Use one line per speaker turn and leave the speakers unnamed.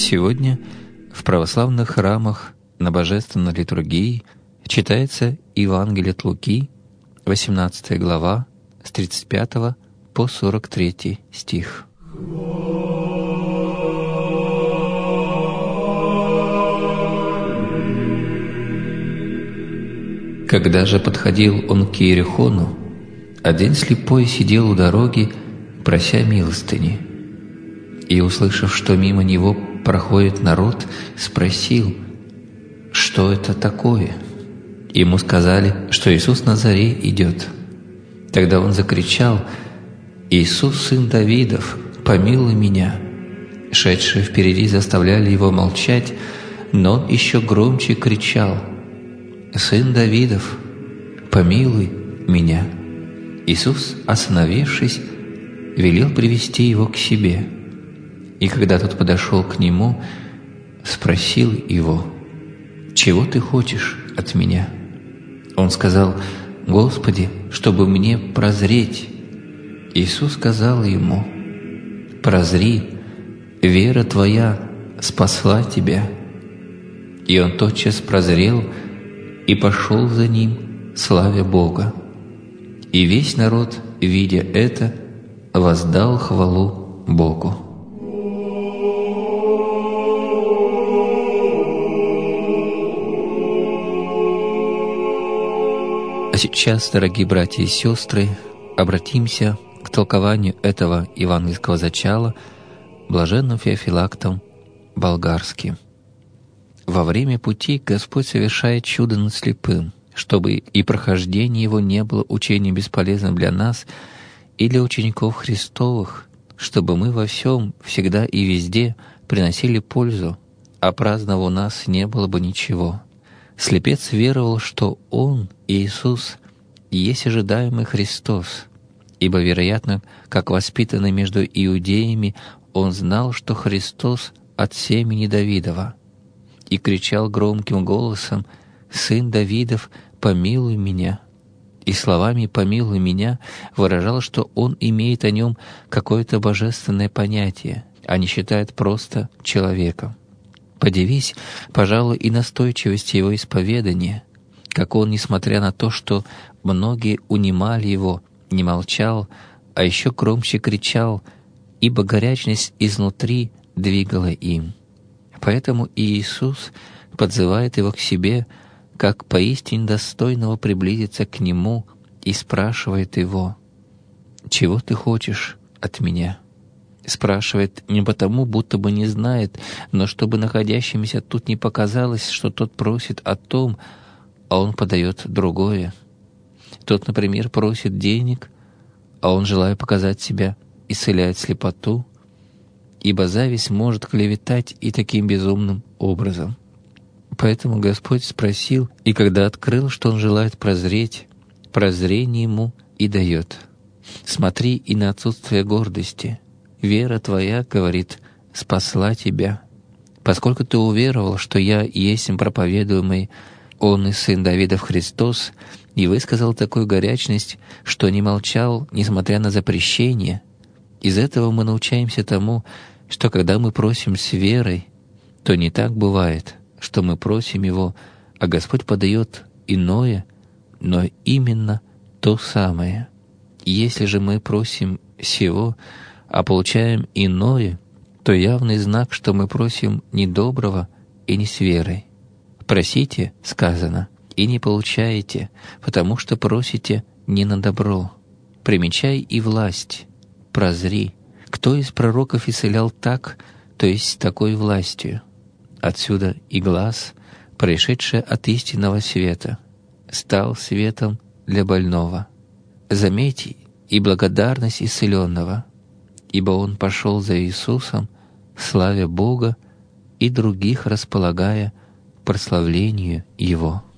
Сегодня в православных храмах на Божественной литургии читается Евангелие от Луки, 18 глава, с 35 по 43 стих. Когда же подходил он к Иерихону, один слепой сидел у дороги, прося милостыни. И, услышав, что мимо него проходит народ, спросил, что это такое. Ему сказали, что Иисус Назарей идет. Тогда он закричал: «Иисус, сын Давидов, помилуй меня!» Шедшие впереди заставляли его молчать, но он еще громче кричал: «Сын Давидов, помилуй меня!» Иисус, остановившись, велел привести его к себе. И когда тот подошел к нему, спросил его: «Чего ты хочешь от меня?» Он сказал: «Господи, чтобы мне прозреть». Иисус сказал ему: «Прозри, вера твоя спасла тебя». И он тотчас прозрел и пошел за ним, славя Бога. И весь народ, видя это, воздал хвалу Богу. А сейчас, дорогие братья и сестры, обратимся к толкованию этого евангельского зачала блаженным Феофилактом Болгарским. Во время пути Господь совершает чудо над слепым, чтобы и прохождение его не было учением бесполезным для нас и для учеников Христовых, чтобы мы во всем, всегда и везде приносили пользу, а праздного у нас не было бы ничего. Слепец веровал, что Он, Иисус, есть ожидаемый Христос, ибо, вероятно, как воспитанный между иудеями, он знал, что Христос от семени Давидова, и кричал громким голосом: «Сын Давидов, помилуй меня!» И словами «помилуй меня» выражал, что он имеет о нем какое-то божественное понятие, а не считает просто человеком. Подивись, пожалуй, и настойчивости его исповедания, как он, несмотря на то, что многие унимали его, не молчал, а еще громче кричал, ибо горячность изнутри двигала им. Поэтому и Иисус подзывает его к себе, как поистине достойного приблизиться к Нему, и спрашивает его: «Чего ты хочешь от меня?» Спрашивает не потому, будто бы не знает, но чтобы находящимся тут не показалось, что тот просит о том, а он подает другое. Тот, например, просит денег, а он, желая показать себя, исцеляет слепоту, ибо зависть может клеветать и таким безумным образом. Поэтому Господь спросил, и когда открыл, что он желает прозреть, прозрение ему и дает. Смотри и на отсутствие гордости. Вера твоя, говорит, спасла тебя. Поскольку ты уверовал, что я есть проповедуемый Он и Сын Давидов Христос, и высказал такую горячность, что не молчал, несмотря на запрещение, из этого мы научаемся тому, что когда мы просим с верой, то не так бывает, что мы просим Его, а Господь подает иное, но именно то самое. Если же мы просим сего, а получаем иное, то явный знак, что мы просим не доброго и не с верой. «Просите, — сказано, — и не получаете, потому что просите не на добро. Примечай и власть, прозри. Кто из пророков исцелял так, то есть с такой властью? Отсюда и глаз, пришедший от истинного света, стал светом для больного. Заметьте и благодарность исцеленного, ибо он пошел за Иисусом, славя Бога и других располагая к прославлению Его».